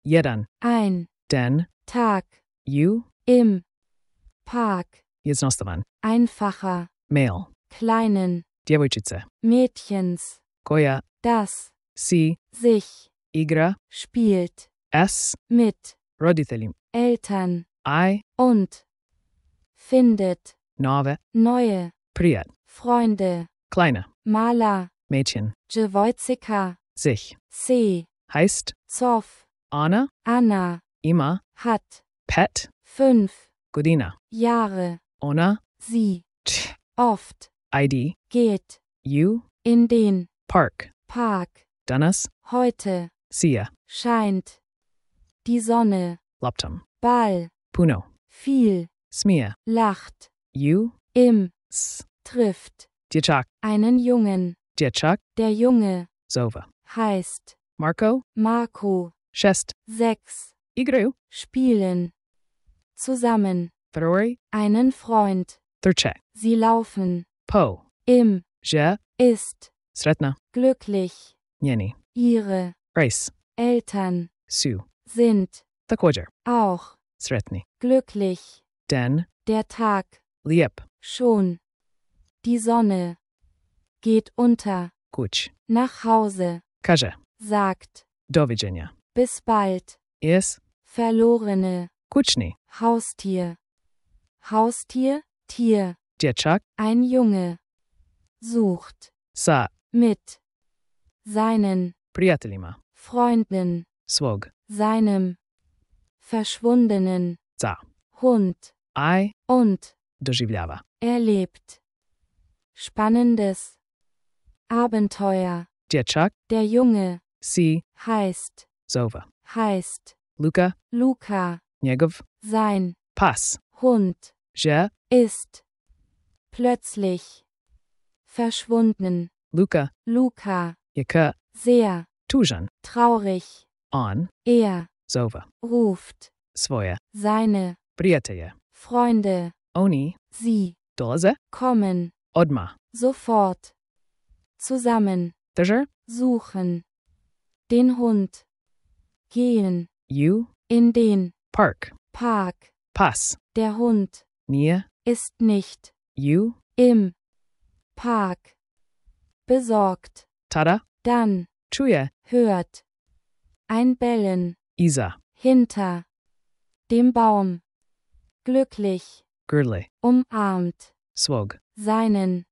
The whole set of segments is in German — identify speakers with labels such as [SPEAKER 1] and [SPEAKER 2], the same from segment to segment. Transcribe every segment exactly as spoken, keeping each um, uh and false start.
[SPEAKER 1] jeden,
[SPEAKER 2] ein
[SPEAKER 1] den,
[SPEAKER 2] Tag,
[SPEAKER 1] ju,
[SPEAKER 2] im Park,
[SPEAKER 1] jednostavan,
[SPEAKER 2] einfacher,
[SPEAKER 1] male,
[SPEAKER 2] kleinen,
[SPEAKER 1] djevojčice,
[SPEAKER 2] Mädchens,
[SPEAKER 1] koja
[SPEAKER 2] das,
[SPEAKER 1] si
[SPEAKER 2] sich,
[SPEAKER 1] igra
[SPEAKER 2] spielt,
[SPEAKER 1] s
[SPEAKER 2] mit,
[SPEAKER 1] roditeljima,
[SPEAKER 2] Eltern,
[SPEAKER 1] i
[SPEAKER 2] und, findet,
[SPEAKER 1] nove
[SPEAKER 2] neue,
[SPEAKER 1] prijat,
[SPEAKER 2] Freunde,
[SPEAKER 1] kleine,
[SPEAKER 2] Maler,
[SPEAKER 1] mädchen,
[SPEAKER 2] Djevojcika,
[SPEAKER 1] sich,
[SPEAKER 2] C,
[SPEAKER 1] heißt
[SPEAKER 2] Zoff,
[SPEAKER 1] Anna,
[SPEAKER 2] Anna,
[SPEAKER 1] ima,
[SPEAKER 2] hat,
[SPEAKER 1] pet,
[SPEAKER 2] fünf,
[SPEAKER 1] godina,
[SPEAKER 2] Jahre,
[SPEAKER 1] ona,
[SPEAKER 2] sie,
[SPEAKER 1] t,
[SPEAKER 2] oft,
[SPEAKER 1] id,
[SPEAKER 2] geht,
[SPEAKER 1] ju,
[SPEAKER 2] in den
[SPEAKER 1] park,
[SPEAKER 2] Park,
[SPEAKER 1] danas,
[SPEAKER 2] heute,
[SPEAKER 1] sia,
[SPEAKER 2] scheint, die Sonne,
[SPEAKER 1] laptam,
[SPEAKER 2] Ball,
[SPEAKER 1] puno,
[SPEAKER 2] viel,
[SPEAKER 1] smia,
[SPEAKER 2] lacht,
[SPEAKER 1] ju,
[SPEAKER 2] im,
[SPEAKER 1] s,
[SPEAKER 2] trifft,
[SPEAKER 1] dječak,
[SPEAKER 2] einen Jungen,
[SPEAKER 1] dječak,
[SPEAKER 2] der Junge,
[SPEAKER 1] zova,
[SPEAKER 2] heißt,
[SPEAKER 1] Marco,
[SPEAKER 2] Marco,
[SPEAKER 1] šest,
[SPEAKER 2] sechs,
[SPEAKER 1] igraju,
[SPEAKER 2] spielen, zusammen,
[SPEAKER 1] Ferrari,
[SPEAKER 2] einen Freund,
[SPEAKER 1] trče,
[SPEAKER 2] sie laufen,
[SPEAKER 1] po,
[SPEAKER 2] im,
[SPEAKER 1] že,
[SPEAKER 2] ist,
[SPEAKER 1] sretna,
[SPEAKER 2] glücklich,
[SPEAKER 1] njeni,
[SPEAKER 2] ihre,
[SPEAKER 1] race,
[SPEAKER 2] Eltern,
[SPEAKER 1] su,
[SPEAKER 2] sind,
[SPEAKER 1] također,
[SPEAKER 2] auch,
[SPEAKER 1] sretni,
[SPEAKER 2] glücklich,
[SPEAKER 1] den,
[SPEAKER 2] der Tag,
[SPEAKER 1] lijep,
[SPEAKER 2] schon, die Sonne, geht unter,
[SPEAKER 1] kuć,
[SPEAKER 2] nach Hause,
[SPEAKER 1] kaže,
[SPEAKER 2] sagt,
[SPEAKER 1] doviđenja,
[SPEAKER 2] bis bald,
[SPEAKER 1] is,
[SPEAKER 2] verlorene,
[SPEAKER 1] kućni,
[SPEAKER 2] Haustier, Haustier, Tier,
[SPEAKER 1] dječak,
[SPEAKER 2] ein Junge, sucht,
[SPEAKER 1] sa,
[SPEAKER 2] mit, seinen,
[SPEAKER 1] prijateljima,
[SPEAKER 2] Freunden,
[SPEAKER 1] svog,
[SPEAKER 2] seinem, verschwundenen,
[SPEAKER 1] za,
[SPEAKER 2] Hund,
[SPEAKER 1] i,
[SPEAKER 2] und,
[SPEAKER 1] doživljava,
[SPEAKER 2] erlebt, spannendes, Abenteuer,
[SPEAKER 1] dječak,
[SPEAKER 2] der Junge,
[SPEAKER 1] si,
[SPEAKER 2] heißt,
[SPEAKER 1] zova,
[SPEAKER 2] heißt,
[SPEAKER 1] Luka,
[SPEAKER 2] Luca,
[SPEAKER 1] njegov,
[SPEAKER 2] sein,
[SPEAKER 1] pas,
[SPEAKER 2] Hund,
[SPEAKER 1] že,
[SPEAKER 2] ist, plötzlich, verschwunden,
[SPEAKER 1] Luka,
[SPEAKER 2] Luca,
[SPEAKER 1] je k,
[SPEAKER 2] sehr,
[SPEAKER 1] tužan,
[SPEAKER 2] traurig,
[SPEAKER 1] on,
[SPEAKER 2] er,
[SPEAKER 1] zova,
[SPEAKER 2] ruft,
[SPEAKER 1] svoje,
[SPEAKER 2] seine,
[SPEAKER 1] prijatelje,
[SPEAKER 2] Freunde,
[SPEAKER 1] oni,
[SPEAKER 2] sie,
[SPEAKER 1] dolaze,
[SPEAKER 2] kommen,
[SPEAKER 1] odma,
[SPEAKER 2] sofort, zusammen,
[SPEAKER 1] teže,
[SPEAKER 2] suchen, den Hund, gehen,
[SPEAKER 1] ju,
[SPEAKER 2] in den
[SPEAKER 1] park,
[SPEAKER 2] Park,
[SPEAKER 1] pas,
[SPEAKER 2] der Hund,
[SPEAKER 1] nije,
[SPEAKER 2] ist nicht,
[SPEAKER 1] ju,
[SPEAKER 2] im Park, besorgt,
[SPEAKER 1] tada,
[SPEAKER 2] dann,
[SPEAKER 1] čuje,
[SPEAKER 2] hört, ein Bellen,
[SPEAKER 1] iza,
[SPEAKER 2] hinter, dem Baum, glücklich,
[SPEAKER 1] grli,
[SPEAKER 2] umarmt,
[SPEAKER 1] svog,
[SPEAKER 2] seinen,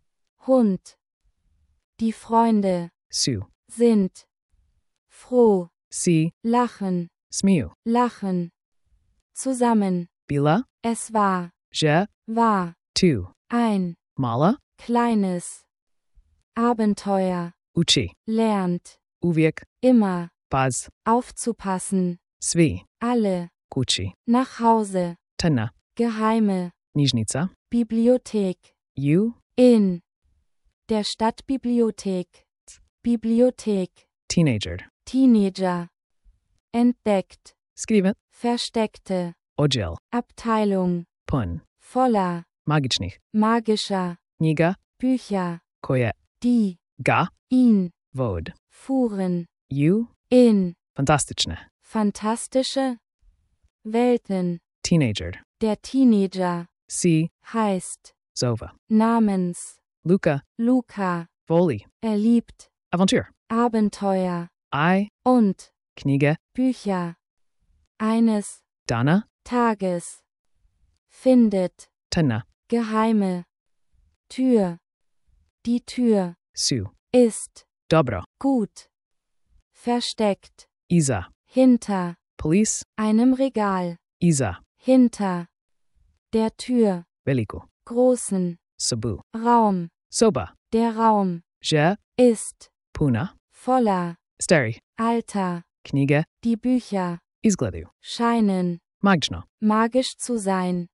[SPEAKER 2] Hund, die Freunde,
[SPEAKER 1] su,
[SPEAKER 2] sind, froh,
[SPEAKER 1] si,
[SPEAKER 2] lachen,
[SPEAKER 1] smiju,
[SPEAKER 2] lachen, zusammen,
[SPEAKER 1] bila,
[SPEAKER 2] es war,
[SPEAKER 1] že,
[SPEAKER 2] war,
[SPEAKER 1] tu,
[SPEAKER 2] ein,
[SPEAKER 1] mala,
[SPEAKER 2] kleines, Abenteuer,
[SPEAKER 1] uči,
[SPEAKER 2] lernt,
[SPEAKER 1] uvijek,
[SPEAKER 2] immer,
[SPEAKER 1] paz,
[SPEAKER 2] aufzupassen,
[SPEAKER 1] svi,
[SPEAKER 2] alle,
[SPEAKER 1] kući,
[SPEAKER 2] nach Hause,
[SPEAKER 1] tena,
[SPEAKER 2] geheime,
[SPEAKER 1] knjižnica,
[SPEAKER 2] Bibliothek,
[SPEAKER 1] ju,
[SPEAKER 2] in, der Stadtbibliothek, Bibliothek,
[SPEAKER 1] teenager,
[SPEAKER 2] Teenager, entdeckt,
[SPEAKER 1] skriven,
[SPEAKER 2] versteckte,
[SPEAKER 1] odjel,
[SPEAKER 2] Abteilung,
[SPEAKER 1] pun,
[SPEAKER 2] voller,
[SPEAKER 1] magičnih,
[SPEAKER 2] magischer,
[SPEAKER 1] knjiga,
[SPEAKER 2] Bücher,
[SPEAKER 1] koje,
[SPEAKER 2] die,
[SPEAKER 1] ga,
[SPEAKER 2] ihn,
[SPEAKER 1] vod,
[SPEAKER 2] fuhren,
[SPEAKER 1] ju,
[SPEAKER 2] in,
[SPEAKER 1] fantastične,
[SPEAKER 2] fantastische, Welten,
[SPEAKER 1] teenager,
[SPEAKER 2] der Teenager,
[SPEAKER 1] si,
[SPEAKER 2] heißt,
[SPEAKER 1] zova,
[SPEAKER 2] namens,
[SPEAKER 1] Luka,
[SPEAKER 2] Luca,
[SPEAKER 1] voli,
[SPEAKER 2] er liebt,
[SPEAKER 1] aventur,
[SPEAKER 2] Abenteuer,
[SPEAKER 1] i,
[SPEAKER 2] und,
[SPEAKER 1] knjige,
[SPEAKER 2] Bücher, eines,
[SPEAKER 1] dana,
[SPEAKER 2] Tages, findet,
[SPEAKER 1] tena,
[SPEAKER 2] geheime, Tür, die Tür,
[SPEAKER 1] su,
[SPEAKER 2] ist,
[SPEAKER 1] dobro,
[SPEAKER 2] gut, versteckt,
[SPEAKER 1] iza,
[SPEAKER 2] hinter,
[SPEAKER 1] police,
[SPEAKER 2] einem Regal,
[SPEAKER 1] iza,
[SPEAKER 2] hinter, der Tür,
[SPEAKER 1] veliku,
[SPEAKER 2] großen,
[SPEAKER 1] sobu,
[SPEAKER 2] Raum,
[SPEAKER 1] soba,
[SPEAKER 2] der Raum,
[SPEAKER 1] že,
[SPEAKER 2] ist,
[SPEAKER 1] puna,
[SPEAKER 2] voller,
[SPEAKER 1] stari,
[SPEAKER 2] alter,
[SPEAKER 1] knjige,
[SPEAKER 2] die Bücher,
[SPEAKER 1] izgledaju,
[SPEAKER 2] scheinen,
[SPEAKER 1] magično,
[SPEAKER 2] magisch zu sein.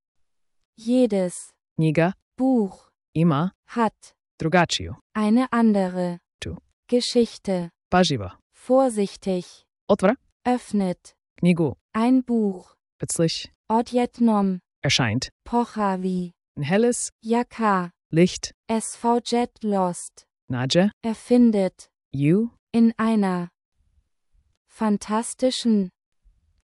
[SPEAKER 2] Jedes
[SPEAKER 1] knjiga,
[SPEAKER 2] Buch
[SPEAKER 1] ima,
[SPEAKER 2] hat
[SPEAKER 1] drugačiju,
[SPEAKER 2] eine andere
[SPEAKER 1] Tu.
[SPEAKER 2] Geschichte.
[SPEAKER 1] paživo,
[SPEAKER 2] Vorsichtig,
[SPEAKER 1] otvara,
[SPEAKER 2] öffnet,
[SPEAKER 1] knjigu,
[SPEAKER 2] ein Buch,
[SPEAKER 1] plötzlich,
[SPEAKER 2] odjetnom,
[SPEAKER 1] erscheint,
[SPEAKER 2] Pochavi,
[SPEAKER 1] ein helles
[SPEAKER 2] Jaka,
[SPEAKER 1] Licht,
[SPEAKER 2] S V Jet Lost,
[SPEAKER 1] nađe,
[SPEAKER 2] erfindet,
[SPEAKER 1] ju,
[SPEAKER 2] in einer fantastischen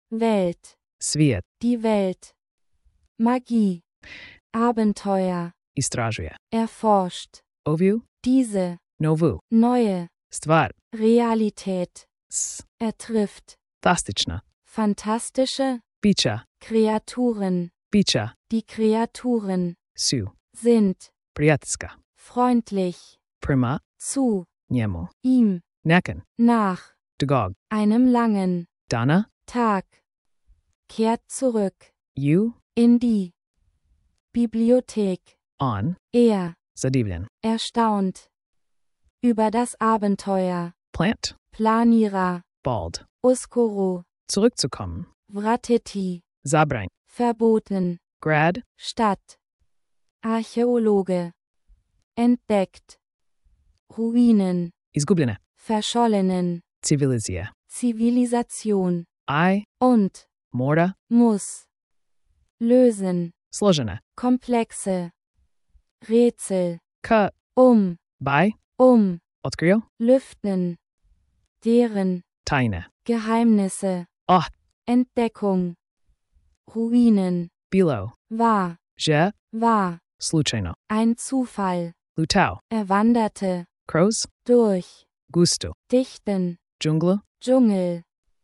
[SPEAKER 2] Welt,
[SPEAKER 1] Svijet.
[SPEAKER 2] die Welt. Magie, Abenteuer,
[SPEAKER 1] Istražuje.
[SPEAKER 2] erforscht.
[SPEAKER 1] Ovu.
[SPEAKER 2] Diese,
[SPEAKER 1] Novu.
[SPEAKER 2] neue,
[SPEAKER 1] Stvar.
[SPEAKER 2] Realität,
[SPEAKER 1] S.
[SPEAKER 2] ertrifft.
[SPEAKER 1] Fantastična.
[SPEAKER 2] Fantastische
[SPEAKER 1] Bića.
[SPEAKER 2] Kreaturen,
[SPEAKER 1] Bića.
[SPEAKER 2] die Kreaturen,
[SPEAKER 1] Su.
[SPEAKER 2] sind
[SPEAKER 1] Prijateljska.
[SPEAKER 2] freundlich,
[SPEAKER 1] Prema.
[SPEAKER 2] zu,
[SPEAKER 1] Njemu.
[SPEAKER 2] ihm,
[SPEAKER 1] Nakon.
[SPEAKER 2] nach,
[SPEAKER 1] Dugog.
[SPEAKER 2] einem langen
[SPEAKER 1] Dana.
[SPEAKER 2] Tag. Kehrt zurück,
[SPEAKER 1] You.
[SPEAKER 2] in die Bibliothek.
[SPEAKER 1] On.
[SPEAKER 2] Er,
[SPEAKER 1] Zadivljen.
[SPEAKER 2] erstaunt, über das Abenteuer.
[SPEAKER 1] Plant.
[SPEAKER 2] Planira,
[SPEAKER 1] Bald.
[SPEAKER 2] Uskoro,
[SPEAKER 1] Zurückzukommen.
[SPEAKER 2] Vrateti,
[SPEAKER 1] Zabrain.
[SPEAKER 2] verboten,
[SPEAKER 1] Grad.
[SPEAKER 2] Stadt. Archäologe, entdeckt, Ruinen,
[SPEAKER 1] Izgubljene.
[SPEAKER 2] verschollenen,
[SPEAKER 1] Civilizija.
[SPEAKER 2] Zivilisation
[SPEAKER 1] I.
[SPEAKER 2] und
[SPEAKER 1] Mora.
[SPEAKER 2] muss lösen,
[SPEAKER 1] Složene.
[SPEAKER 2] komplexe Rätsel,
[SPEAKER 1] K.
[SPEAKER 2] um,
[SPEAKER 1] By.
[SPEAKER 2] um,
[SPEAKER 1] Otkrio.
[SPEAKER 2] lüften, deren
[SPEAKER 1] Tajne.
[SPEAKER 2] Geheimnisse,
[SPEAKER 1] Ah.
[SPEAKER 2] Entdeckung, Ruinen,
[SPEAKER 1] Bilo.
[SPEAKER 2] war,
[SPEAKER 1] Je.
[SPEAKER 2] war,
[SPEAKER 1] Slučajno.
[SPEAKER 2] ein Zufall,
[SPEAKER 1] Lutao.
[SPEAKER 2] er wanderte
[SPEAKER 1] Crows.
[SPEAKER 2] durch
[SPEAKER 1] Gusto.
[SPEAKER 2] dichten
[SPEAKER 1] Džungla.
[SPEAKER 2] Dschungel,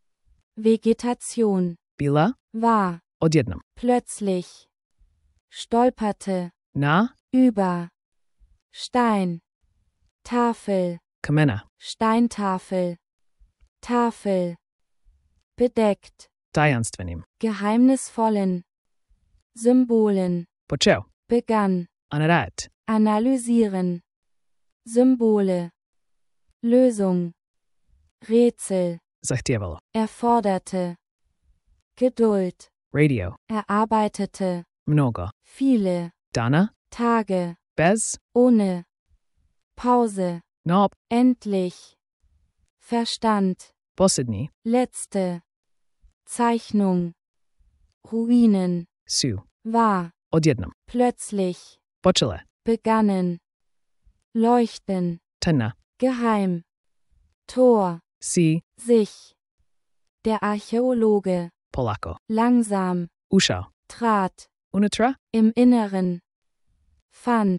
[SPEAKER 2] Vegetation,
[SPEAKER 1] Bila.
[SPEAKER 2] war,
[SPEAKER 1] Odjednom.
[SPEAKER 2] plötzlich, stolperte,
[SPEAKER 1] Na.
[SPEAKER 2] über, Stein, Tafel,
[SPEAKER 1] Kamena.
[SPEAKER 2] Steintafel, Tafel, bedeckt,
[SPEAKER 1] Tajanstvenim.
[SPEAKER 2] geheimnisvollen Symbolen,
[SPEAKER 1] Počeo.
[SPEAKER 2] begann,
[SPEAKER 1] Anarat.
[SPEAKER 2] analysieren, Symbole, Lösung, Rätsel,
[SPEAKER 1] Zahtjevalo.
[SPEAKER 2] erforderte, Geduld,
[SPEAKER 1] Radio.
[SPEAKER 2] erarbeitete,
[SPEAKER 1] Mnogo.
[SPEAKER 2] viele
[SPEAKER 1] Dana.
[SPEAKER 2] Tage,
[SPEAKER 1] Bez.
[SPEAKER 2] ohne Pause,
[SPEAKER 1] Nob.
[SPEAKER 2] endlich, Verstand,
[SPEAKER 1] Posljednji.
[SPEAKER 2] letzte, Zeichnung, Ruinen,
[SPEAKER 1] Su.
[SPEAKER 2] war,
[SPEAKER 1] Odjednom.
[SPEAKER 2] plötzlich,
[SPEAKER 1] Počele.
[SPEAKER 2] begannen, leuchten,
[SPEAKER 1] Tana.
[SPEAKER 2] geheim, Tor,
[SPEAKER 1] Si.
[SPEAKER 2] sich, der Archäologe,
[SPEAKER 1] Polako.
[SPEAKER 2] langsam,
[SPEAKER 1] Ušao.
[SPEAKER 2] trat,
[SPEAKER 1] Unutra.
[SPEAKER 2] im Inneren, fand,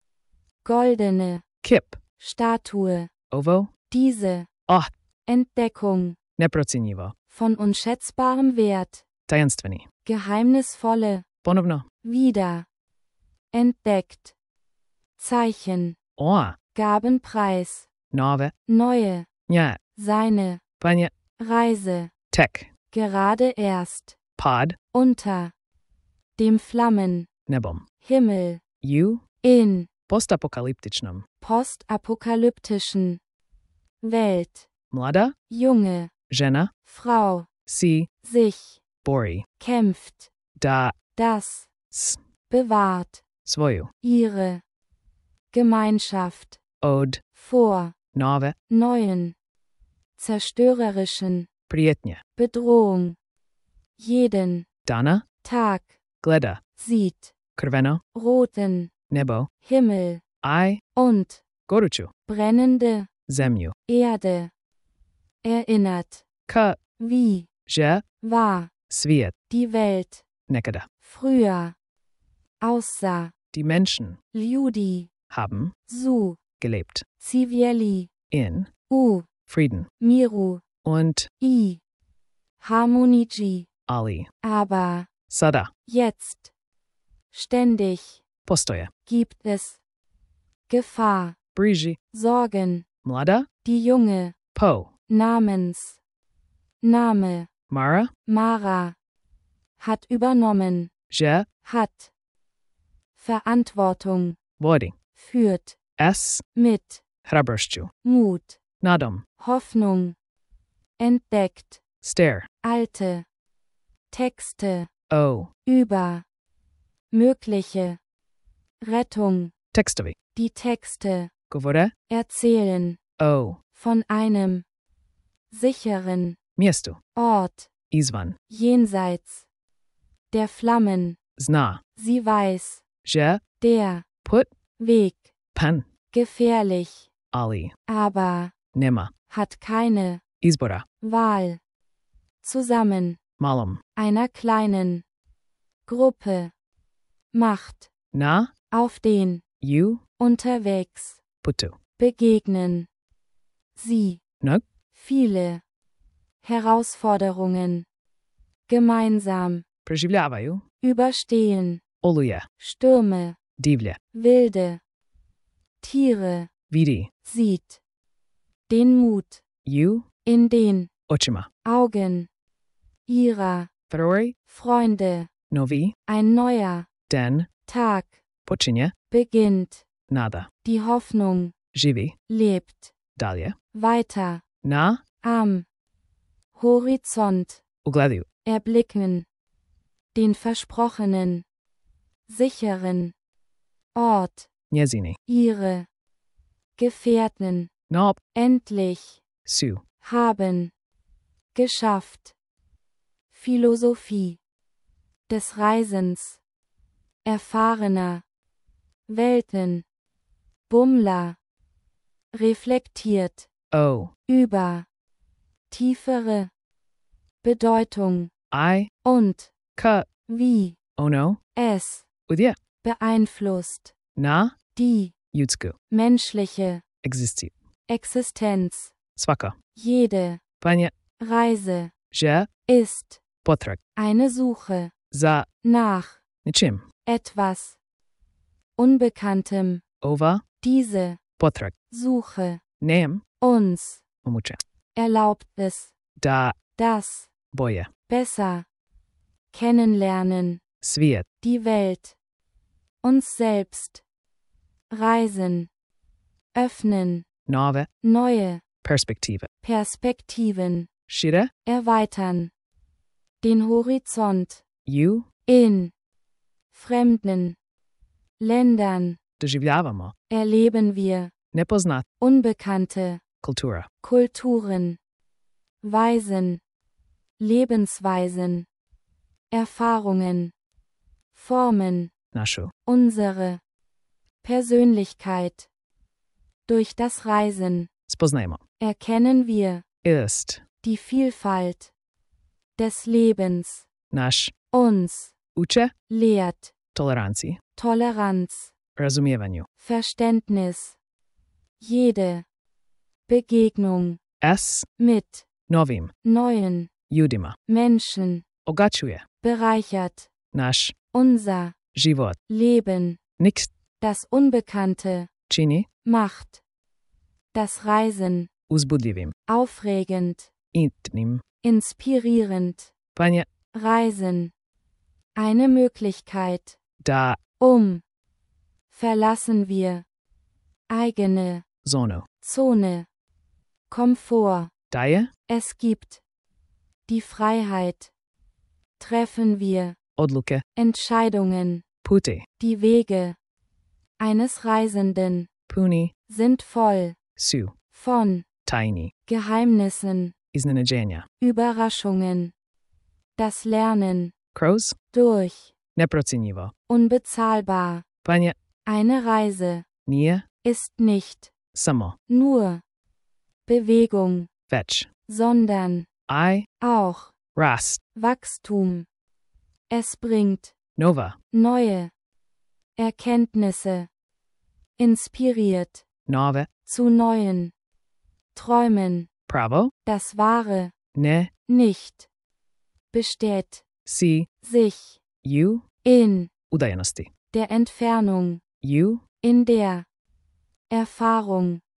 [SPEAKER 2] goldene
[SPEAKER 1] Kip.
[SPEAKER 2] Statue,
[SPEAKER 1] Ovo.
[SPEAKER 2] diese
[SPEAKER 1] Ah.
[SPEAKER 2] Entdeckung,
[SPEAKER 1] Neprocjenjivo.
[SPEAKER 2] von unschätzbarem Wert,
[SPEAKER 1] Tajanstveni.
[SPEAKER 2] geheimnisvolle,
[SPEAKER 1] Ponovno.
[SPEAKER 2] wieder, entdeckt, Zeichen,
[SPEAKER 1] Oa.
[SPEAKER 2] gaben Preis,
[SPEAKER 1] Nove.
[SPEAKER 2] neue,
[SPEAKER 1] Nja.
[SPEAKER 2] seine,
[SPEAKER 1] Panje.
[SPEAKER 2] Reise,
[SPEAKER 1] Tek.
[SPEAKER 2] gerade erst,
[SPEAKER 1] Pod.
[SPEAKER 2] unter, dem Flammen,
[SPEAKER 1] Nebom.
[SPEAKER 2] Himmel,
[SPEAKER 1] U.
[SPEAKER 2] in,
[SPEAKER 1] Postapokaliptičnom.
[SPEAKER 2] postapokalyptischen Welt,
[SPEAKER 1] Mlada.
[SPEAKER 2] junge,
[SPEAKER 1] Žena.
[SPEAKER 2] Frau,
[SPEAKER 1] Si.
[SPEAKER 2] sich,
[SPEAKER 1] Bori.
[SPEAKER 2] kämpft,
[SPEAKER 1] Da.
[SPEAKER 2] das,
[SPEAKER 1] S.
[SPEAKER 2] bewahrt,
[SPEAKER 1] Svoju.
[SPEAKER 2] ihre Gemeinschaft,
[SPEAKER 1] Od.
[SPEAKER 2] vor,
[SPEAKER 1] Nove.
[SPEAKER 2] neuen, zerstörerischen
[SPEAKER 1] Prijetnje.
[SPEAKER 2] Bedrohung, jeden
[SPEAKER 1] Dana.
[SPEAKER 2] Tag,
[SPEAKER 1] Gleda.
[SPEAKER 2] sieht,
[SPEAKER 1] Krveno.
[SPEAKER 2] roten
[SPEAKER 1] Nebo.
[SPEAKER 2] Himmel
[SPEAKER 1] I.
[SPEAKER 2] und
[SPEAKER 1] Goruću.
[SPEAKER 2] brennende
[SPEAKER 1] Zemlju.
[SPEAKER 2] Erde, erinnert,
[SPEAKER 1] K.
[SPEAKER 2] wie,
[SPEAKER 1] Že.
[SPEAKER 2] war,
[SPEAKER 1] Svijet.
[SPEAKER 2] die Welt,
[SPEAKER 1] Nekada.
[SPEAKER 2] früher, aussah,
[SPEAKER 1] Die Menschen
[SPEAKER 2] Ljudi,
[SPEAKER 1] haben
[SPEAKER 2] Su,
[SPEAKER 1] gelebt
[SPEAKER 2] Civieli,
[SPEAKER 1] in
[SPEAKER 2] U,
[SPEAKER 1] Frieden
[SPEAKER 2] Miru,
[SPEAKER 1] und
[SPEAKER 2] I, Harmoniji,
[SPEAKER 1] Ali.
[SPEAKER 2] aber,
[SPEAKER 1] Sada.
[SPEAKER 2] jetzt, ständig,
[SPEAKER 1] Postoje.
[SPEAKER 2] gibt es Gefahr,
[SPEAKER 1] Briži.
[SPEAKER 2] Sorgen,
[SPEAKER 1] Mlada.
[SPEAKER 2] die Junge,
[SPEAKER 1] Po.
[SPEAKER 2] Namens, Name,
[SPEAKER 1] Mara.
[SPEAKER 2] Mara, hat übernommen,
[SPEAKER 1] Že.
[SPEAKER 2] hat Verantwortung,
[SPEAKER 1] Vodi.
[SPEAKER 2] führt,
[SPEAKER 1] S.
[SPEAKER 2] mit,
[SPEAKER 1] Hrabrošću.
[SPEAKER 2] Mut,
[SPEAKER 1] Nadom.
[SPEAKER 2] Hoffnung, entdeckt,
[SPEAKER 1] Stare.
[SPEAKER 2] alte Texte,
[SPEAKER 1] O.
[SPEAKER 2] über, mögliche, Rettung,
[SPEAKER 1] Tekstovi.
[SPEAKER 2] die Texte,
[SPEAKER 1] Govore.
[SPEAKER 2] erzählen,
[SPEAKER 1] O.
[SPEAKER 2] von einem, sicheren,
[SPEAKER 1] Mjestu.
[SPEAKER 2] Ort,
[SPEAKER 1] Izvan.
[SPEAKER 2] jenseits, der Flammen,
[SPEAKER 1] Zna.
[SPEAKER 2] sie weiß,
[SPEAKER 1] Že.
[SPEAKER 2] der,
[SPEAKER 1] Put.
[SPEAKER 2] Weg,
[SPEAKER 1] Pan.
[SPEAKER 2] gefährlich,
[SPEAKER 1] Ali.
[SPEAKER 2] aber,
[SPEAKER 1] Nema.
[SPEAKER 2] hat keine
[SPEAKER 1] Izbora.
[SPEAKER 2] Wahl, zusammen,
[SPEAKER 1] malom,
[SPEAKER 2] einer kleinen Gruppe, Macht,
[SPEAKER 1] na,
[SPEAKER 2] auf den,
[SPEAKER 1] you,
[SPEAKER 2] unterwegs,
[SPEAKER 1] putu,
[SPEAKER 2] begegnen, sie,
[SPEAKER 1] no,
[SPEAKER 2] viele, Herausforderungen, gemeinsam,
[SPEAKER 1] preživljavaju,
[SPEAKER 2] überstehen,
[SPEAKER 1] oluje,
[SPEAKER 2] Stürme,
[SPEAKER 1] divlje,
[SPEAKER 2] wilde, Tiere,
[SPEAKER 1] vidi,
[SPEAKER 2] sieht, den Mut,
[SPEAKER 1] you,
[SPEAKER 2] in den
[SPEAKER 1] očima,
[SPEAKER 2] Augen ihrer
[SPEAKER 1] prvi,
[SPEAKER 2] Freunde,
[SPEAKER 1] novi,
[SPEAKER 2] ein neuer
[SPEAKER 1] den,
[SPEAKER 2] Tag
[SPEAKER 1] počinje,
[SPEAKER 2] beginnt,
[SPEAKER 1] nada,
[SPEAKER 2] die Hoffnung
[SPEAKER 1] živi,
[SPEAKER 2] lebt,
[SPEAKER 1] dalje,
[SPEAKER 2] weiter,
[SPEAKER 1] na,
[SPEAKER 2] am Horizont
[SPEAKER 1] ugledaju,
[SPEAKER 2] erblicken, den versprochenen, sicheren Ort,
[SPEAKER 1] njezini,
[SPEAKER 2] ihre Gefährten,
[SPEAKER 1] nob,
[SPEAKER 2] endlich,
[SPEAKER 1] su,
[SPEAKER 2] haben, geschafft, Philosophie des Reisens, erfahrener, Welten, Bummler, reflektiert,
[SPEAKER 1] o,
[SPEAKER 2] über, tiefere, Bedeutung,
[SPEAKER 1] I,
[SPEAKER 2] und,
[SPEAKER 1] ka,
[SPEAKER 2] wie,
[SPEAKER 1] ono,
[SPEAKER 2] es,
[SPEAKER 1] udje,
[SPEAKER 2] beeinflusst,
[SPEAKER 1] na,
[SPEAKER 2] die,
[SPEAKER 1] ljudsku,
[SPEAKER 2] menschliche,
[SPEAKER 1] egzisti,
[SPEAKER 2] Existenz,
[SPEAKER 1] svaka,
[SPEAKER 2] jede,
[SPEAKER 1] panje,
[SPEAKER 2] Reise,
[SPEAKER 1] že,
[SPEAKER 2] ist,
[SPEAKER 1] potrag,
[SPEAKER 2] eine Suche,
[SPEAKER 1] za,
[SPEAKER 2] nach,
[SPEAKER 1] ničim,
[SPEAKER 2] etwas, Unbekanntem,
[SPEAKER 1] ova,
[SPEAKER 2] diese,
[SPEAKER 1] potrag,
[SPEAKER 2] Suche,
[SPEAKER 1] nem,
[SPEAKER 2] uns,
[SPEAKER 1] omuče,
[SPEAKER 2] erlaubt es,
[SPEAKER 1] da,
[SPEAKER 2] das,
[SPEAKER 1] boje,
[SPEAKER 2] besser, kennenlernen,
[SPEAKER 1] svijet,
[SPEAKER 2] die Welt, uns selbst, reisen, öffnen,
[SPEAKER 1] nove,
[SPEAKER 2] neue,
[SPEAKER 1] perspektive,
[SPEAKER 2] Perspektiven,
[SPEAKER 1] šire,
[SPEAKER 2] erweitern, den Horizont,
[SPEAKER 1] ju,
[SPEAKER 2] in, fremden, Ländern,
[SPEAKER 1] doživljavamo,
[SPEAKER 2] erleben wir,
[SPEAKER 1] nepoznat,
[SPEAKER 2] unbekannte,
[SPEAKER 1] kultura,
[SPEAKER 2] Kulturen, Weisen, Lebensweisen, Erfahrungen, Formen,
[SPEAKER 1] našu,
[SPEAKER 2] unsere Persönlichkeit. Durch das Reisen
[SPEAKER 1] spoznajmo,
[SPEAKER 2] erkennen wir
[SPEAKER 1] ist,
[SPEAKER 2] die Vielfalt des Lebens,
[SPEAKER 1] naš,
[SPEAKER 2] uns
[SPEAKER 1] uče,
[SPEAKER 2] lehrt
[SPEAKER 1] toleranciji,
[SPEAKER 2] Toleranz,
[SPEAKER 1] razumijevanju,
[SPEAKER 2] Verständnis. Jede Begegnung
[SPEAKER 1] s,
[SPEAKER 2] mit
[SPEAKER 1] novim,
[SPEAKER 2] neuen
[SPEAKER 1] ljudima,
[SPEAKER 2] Menschen
[SPEAKER 1] ogačuje,
[SPEAKER 2] bereichert
[SPEAKER 1] naš,
[SPEAKER 2] unser
[SPEAKER 1] život,
[SPEAKER 2] Leben.
[SPEAKER 1] niks
[SPEAKER 2] Das Unbekannte
[SPEAKER 1] čini
[SPEAKER 2] macht das Reisen
[SPEAKER 1] uzbudljivim,
[SPEAKER 2] aufregend,
[SPEAKER 1] intnim,
[SPEAKER 2] inspirierend.
[SPEAKER 1] panje,
[SPEAKER 2] Reisen. Eine Möglichkeit,
[SPEAKER 1] da,
[SPEAKER 2] um. Verlassen wir eigene
[SPEAKER 1] zono,
[SPEAKER 2] Zone. Komfort.
[SPEAKER 1] daje,
[SPEAKER 2] Es gibt die Freiheit. Treffen wir
[SPEAKER 1] odluke,
[SPEAKER 2] Entscheidungen.
[SPEAKER 1] puti,
[SPEAKER 2] Die Wege eines Reisenden
[SPEAKER 1] puni,
[SPEAKER 2] sind voll
[SPEAKER 1] su,
[SPEAKER 2] von
[SPEAKER 1] tajni,
[SPEAKER 2] Geheimnissen,
[SPEAKER 1] iznenađenja,
[SPEAKER 2] Überraschungen. Das Lernen
[SPEAKER 1] kroz,
[SPEAKER 2] durch
[SPEAKER 1] neprocjenjivo,
[SPEAKER 2] unbezahlbar.
[SPEAKER 1] panje,
[SPEAKER 2] Eine Reise
[SPEAKER 1] nije,
[SPEAKER 2] ist nicht
[SPEAKER 1] samo,
[SPEAKER 2] nur Bewegung,
[SPEAKER 1] već,
[SPEAKER 2] sondern
[SPEAKER 1] I,
[SPEAKER 2] auch
[SPEAKER 1] rast,
[SPEAKER 2] Wachstum. Es bringt
[SPEAKER 1] nova,
[SPEAKER 2] neue Erkenntnisse, inspiriert
[SPEAKER 1] nove,
[SPEAKER 2] zu neuen Träumen.
[SPEAKER 1] pravo,
[SPEAKER 2] Das Wahre
[SPEAKER 1] ne,
[SPEAKER 2] nicht besteht
[SPEAKER 1] si,
[SPEAKER 2] sich
[SPEAKER 1] ju,
[SPEAKER 2] in
[SPEAKER 1] udaljenosti,
[SPEAKER 2] der Entfernung,
[SPEAKER 1] ju,
[SPEAKER 2] in der Erfahrung,